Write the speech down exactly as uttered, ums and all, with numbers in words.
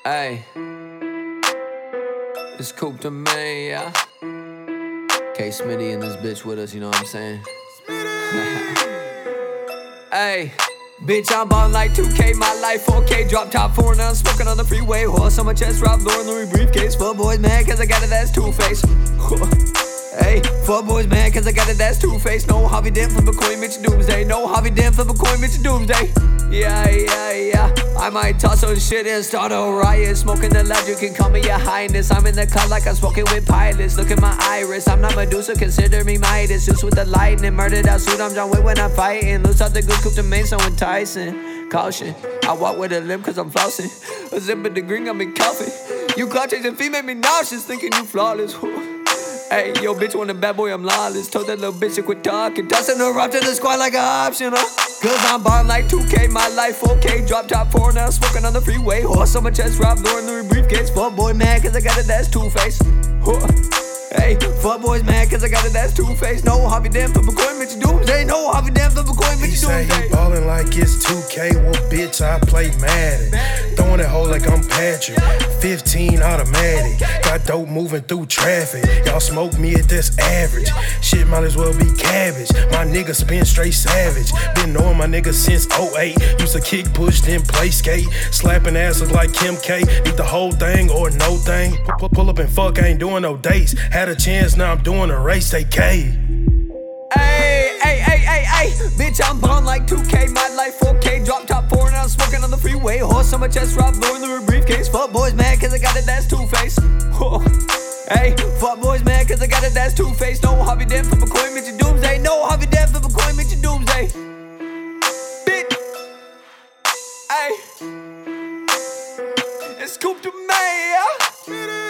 Hey, it's Coop to me, yeah. K Smitty and this bitch with us, you know what I'm saying? Hey, bitch, I'm ballin' like two K, my life four K. Drop top four, now I'm smoking on the freeway. Horse on my chest, Rob Lauren, Louis briefcase. Fuck boys mad cause I got it, that's Two-Face. Hey, fuck boys mad cause I got it, that's Two-Face. No Harvey Dent, flip a coin, Mitch Doomsday. No Harvey Dent, flip a coin, Mitch Doomsday. Yeah, yeah, yeah. I might toss some shit and start a riot. Smoking the loud, you can call me your highness. I'm in the cloud like I'm smoking with pilots. Look at my iris, I'm not Medusa, consider me Midas. Zeus with the lightning, murdered out suit, I'm John Wick when I'm fighting. Loose out the good Coop to main, so enticing. Caution, I walk with a limp cause I'm flossing. A zip in the green, I'm in coffee. You clout chasing feet make me nauseous, thinking you flawless. Hey, yo, bitch, want a bad boy, I'm lawless. Told that little bitch to quit talking. Tossing her up to the squad like an option, huh? Cause I'm ballin' like two K, my life four K. Drop top four, now I'm smoking on the freeway. Horse on my chest, Rob Lauren, Louis briefcase. Fuck boy mad cause I got it, that's Two-Face. Hey, fuck boys mad cause I got it, that's Two-Face. No Harvey Dent, flip a coin, Mitch Doomsday. No Harvey Dent, flip a coin, Mitch Doomsday. He say he ballin' like it's two K, well bitch, I play Madden. Throwing that hoe like I'm Patrick, fifteen automatic. Got dope moving through traffic. Y'all smoke me at this average. Shit might as well be cabbage. My nigga spin straight savage. Been knowing my nigga since oh eight. Used to kick, push, then play skate. Slapping asses like Kim K. Need the whole thing or no thing. Pull, pull up and fuck, I ain't doing no dates. Had a chance, now I'm doing a race, they K. Hey, hey, hey, hey, hey. Bitch, I'm ballin' like two K, my life four K. Drop top four, now I'm smoking on the freeway. Horse on my chest, Rob Lauren, Louis briefcase. Fuck boys mad cause I got it, that's Two-Face. Hey, fuck boys mad cause I got it, that's Two-Face. No Harvey Dent, flip a coin, Mitch Doomsday. No Harvey Dent, flip a coin, Mitch Doomsday. Bitch. Hey. It's Coop to me, yeah.